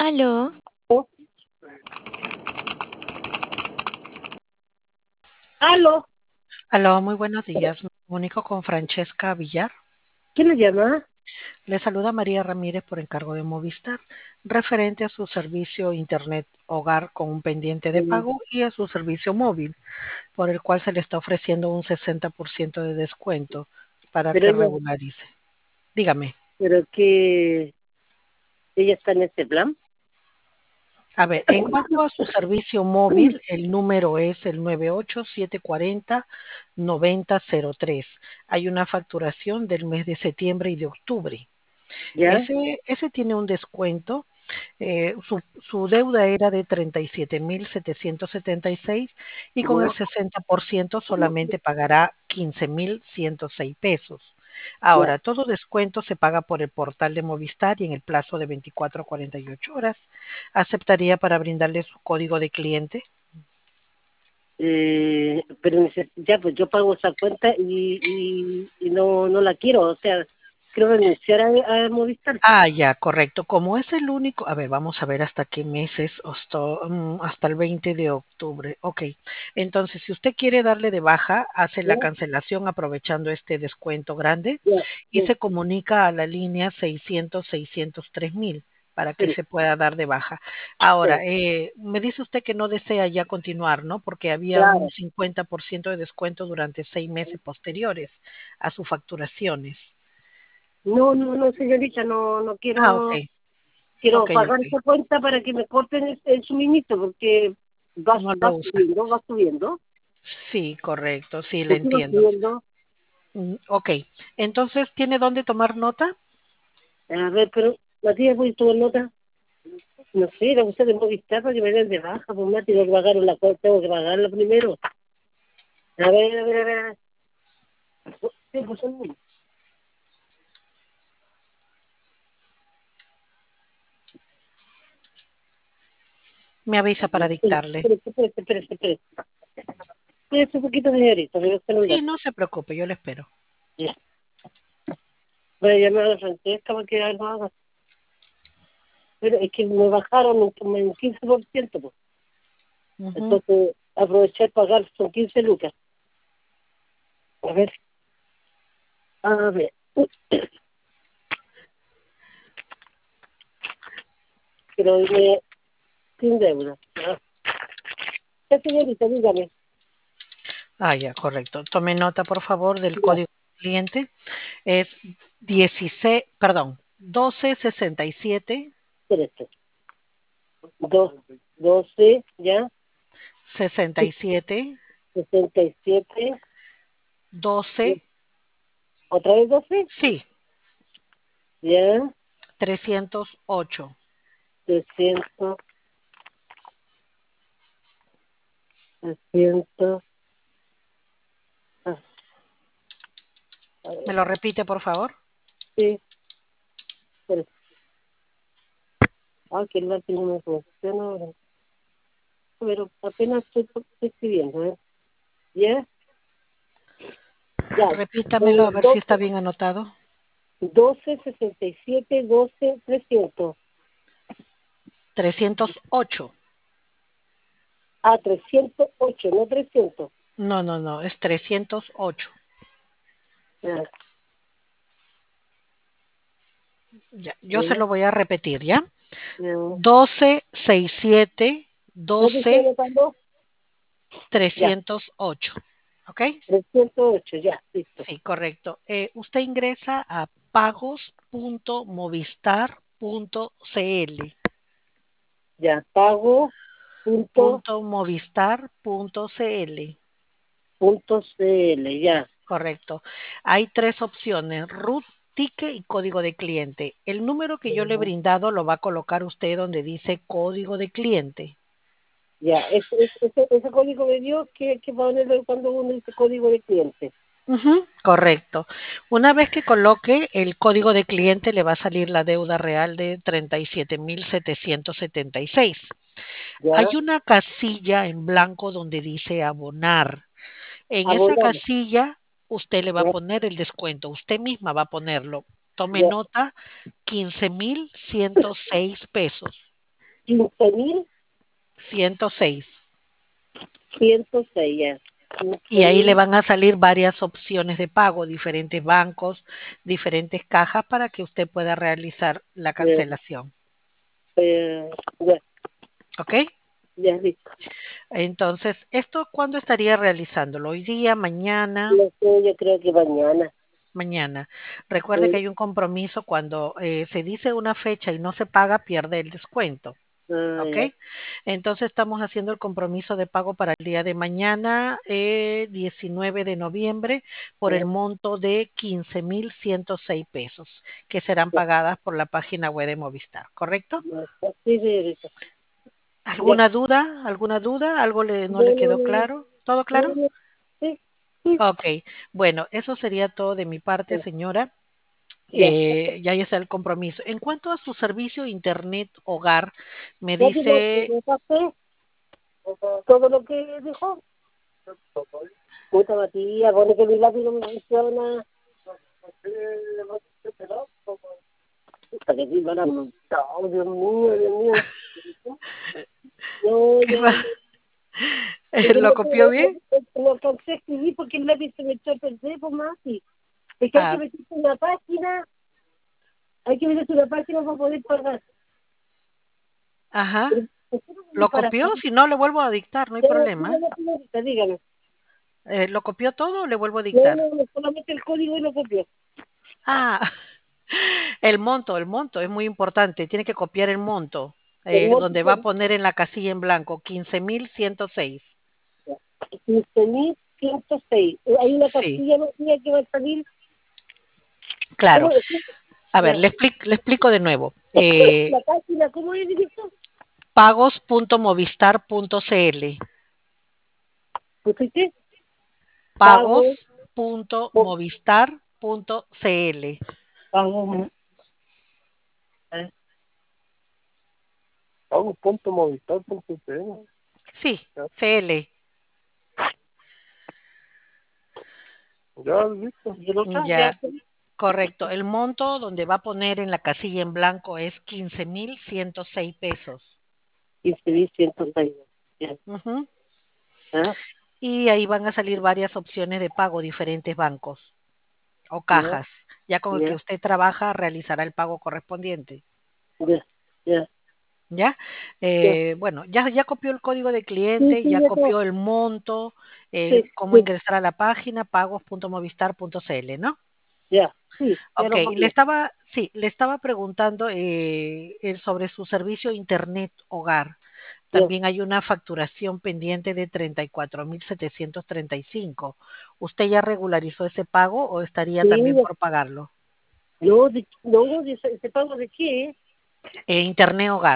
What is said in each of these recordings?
Aló, Aló, aló, muy buenos días. Me comunico con Francesca Villar. ¿quién le llama? Le saluda María Ramírez por encargo de Movistar, referente a su servicio Internet Hogar con un pendiente de Mm, pago y a su servicio móvil, por el cual se le está ofreciendo un 60% de descuento para Pero que ella, regularice. Dígame. pero que ella está en este plan. A ver, en cuanto a su servicio móvil, el número es el 98740-9003. Hay una facturación del mes de septiembre y de octubre. ¿Ya? Ese tiene un descuento. Su deuda era de 37.776 y con el Ya, 60% solamente pagará 15.106 pesos. ya. Ahora, todo descuento se paga por el portal de Movistar y en el plazo de 24 a 48 horas. ¿Aceptaría para brindarle su código de cliente? Pero ya, pues yo pago esa cuenta y no la quiero. O sea, quiero renunciar a Movistar. Ah, ya, correcto. Como es el único, a ver, vamos a ver hasta qué meses, hasta el 20 de octubre. Ok, entonces si usted quiere darle de baja, hace ¿Ya? la cancelación aprovechando este descuento grande Ya, y ya, se comunica a la línea 600-603.000 para que sí, se pueda dar de baja. sí, Ahora, me dice usted que no desea ya continuar, ¿no? Porque había un claro. 50% de descuento durante 6 meses posteriores a sus facturaciones. No, señorita, no Ah, ok, quiero ok, pagar ok. esa cuenta para que me corten el suministro porque No lo usa. va subiendo, Sí, correcto, sí, le yo sigo entiendo. subiendo. Ok, entonces, ¿tiene dónde tomar nota? A ver, pero Matías, voy a tomar nota. No sé, la cosa de Movistar para que me den de baja, pues Mati, tengo que pagar la cuota, tengo que pagarla primero. A ver. Sí, pues son mil. Me avisa para dictarle. Espérese. Espérese un poquito, señorita, voy a hacer un Sí, dato. no se preocupe, yo le espero. Ya. Voy a llamar a la Francesca para que algo haga. Pero es que me bajaron como en 15%, pues. Ujú. Entonces, aproveché de pagar, son 15 lucas. A ver, a ver. Pero sin deuda. Señorita, dígame. Ah, ya, correcto. Tome nota, por favor, del Ya, código cliente. Es 16, perdón, 1267 espérese. 12, ya, 67 67, 12, otra vez 12, sí, ya, 308. 300, 300, ah, a ¿Me ver, lo repite, por favor? sí, pero, que el lápiz no me funciona ahora, pero apenas estoy escribiendo, ¿eh? Ya, ya, Repítamelo a ver si 12, está bien anotado. 12, 67, 12, 300, 308. 308, no 300, No, no, no, es 308. ya, Ya, yo se ya, lo voy a repetir, ¿ya? ya. 1267 ¿No te estoy 12 anotando? Ya, 308. ¿Ok? 308, ya, listo. Sí, correcto. Usted ingresa a pagos.movistar.cl. Ya, pago punto, .movistar.cl. punto CL, ya. Correcto. Hay tres opciones: root, ticket y código de cliente. El número que yo le he brindado lo va a colocar usted donde dice código de cliente. Ya, ese código de Dios que ponerlo cuando uno dice código de cliente. Ujú, correcto. Una vez que coloque el código de cliente, le va a salir la deuda real de 37.776. Hay Ya, una casilla en blanco donde dice abonar. En esa abonar. casilla, usted le va a Ya, poner el descuento. Usted misma va a ponerlo. Tome ya, nota, 15.106 pesos. 15.106 106. ya. Y ahí le 15.000, van a salir varias opciones de pago, diferentes bancos, diferentes cajas para que usted pueda realizar la eh, cancelación. ya, ¿Ok? ya, listo. Entonces, ¿esto cuándo estaría realizándolo? ¿Hoy día, mañana? No sé, yo creo que mañana. Mañana. Recuerde que Eh, hay un compromiso cuando se dice una fecha y no se paga, pierde el descuento. ¿Ok? ya, Entonces estamos haciendo el compromiso de pago para el día de mañana, 19 de noviembre, por el ya, monto de 15.106 pesos, que serán ya, pagadas por la página web de Movistar, ¿correcto? ya, ya, sí, señorita. Ya. ¿Alguna duda? ¿Alguna duda? ¿Algo no No, le no, quedó no, claro? ¿Todo no, claro? no, sí, sí, Ok, bueno, eso sería todo de mi parte, ya, señora. ya. Ya está el compromiso. En cuanto a su servicio Internet Hogar, me Ya que dice, lo pasé, todo lo que dijo, puta batida, pone que mi lápiz no me funciona. Puta que sí, van a montar, Dios mío, Dios mío. No, ¿qué ya, va? ya. Pero ¿Lo copió bien? no alcancé a escribir porque el lápiz se me echó a perder, pues más. Es que hay que Ah, meterse una página, hay que meterse una página para poder pagar. ajá. Pero, ¿cómo ¿Lo para copió? Si no, le vuelvo a dictar, no hay problema. dígame, señorita, dígame. ¿Lo copió todo o le vuelvo a No, dictar? no, no, solamente el código y lo copió. Ah, el monto es muy importante. Tiene que copiar el monto, El monto donde va a poner en la casilla en blanco 15.106. 15.106. Hay una Sí, casilla vacía que va a salir. claro. ¿Cómo es? A ver, Ya. le explico de nuevo. La página, ¿cómo es, directo? Pagos.movistar.cl. ¿Pusiste? Pago, Pagos.movistar.cl. pago, eh, pago.movistar.cl. Sí, Ya, CL. ya, listo. Y el otro, ya, Ya, correcto. El monto donde va a poner en la casilla en blanco es 15.106 pesos. 15.106. Ya, Ujú. ya, Y ahí van a salir varias opciones de pago, diferentes bancos o ya, cajas. Ya con el que ya, usted trabaja realizará el pago correspondiente. ya, ya, ¿Ya? ya. Bueno, ya copió el código de Sí, cliente, sí, ya ya todo. copió el monto, Sí, cómo sí, ingresar a la página pagos.movistar.cl, ¿no? ya, sí, ya Ok, lo copié. sí, le estaba preguntando sobre su servicio Internet Hogar. Ya. También hay una facturación pendiente de 34.735. ¿Usted ya regularizó ese pago o estaría Sí, también ya. por pagarlo? No, no, ¿ese pago de qué? Internet Hogar.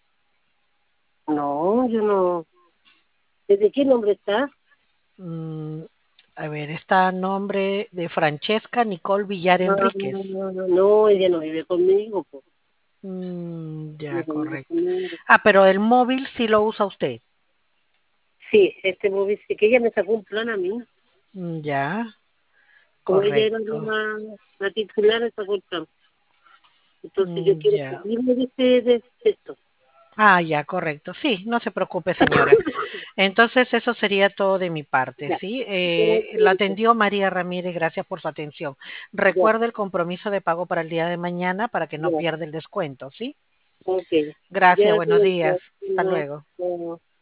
No, yo no. ¿Desde qué nombre está? Mm, a ver, está a nombre de Francesca Nicole Villar No, Enríquez. no, ella no vive conmigo, pues. Ya, No vive correcto. conmigo. Ah, pero el móvil sí lo usa usted. Sí, este móvil, sí que ella me sacó un plan a mí. Ya, Como ella era correcto. la titular, me sacó el plan. Entonces yo quiero Ya. salirme de esto. Ah, ya, correcto. Sí, no se preocupe, señora. Entonces, eso sería todo de mi parte, Ya, ¿sí? ya, La atendió María Ramírez, gracias por su atención. ya, Recuerde el compromiso de pago para el día de mañana para que no ya, pierda el descuento, ¿sí? ok. Gracias, Ya, buenos ya, ya, días. Hasta ya, luego. ya.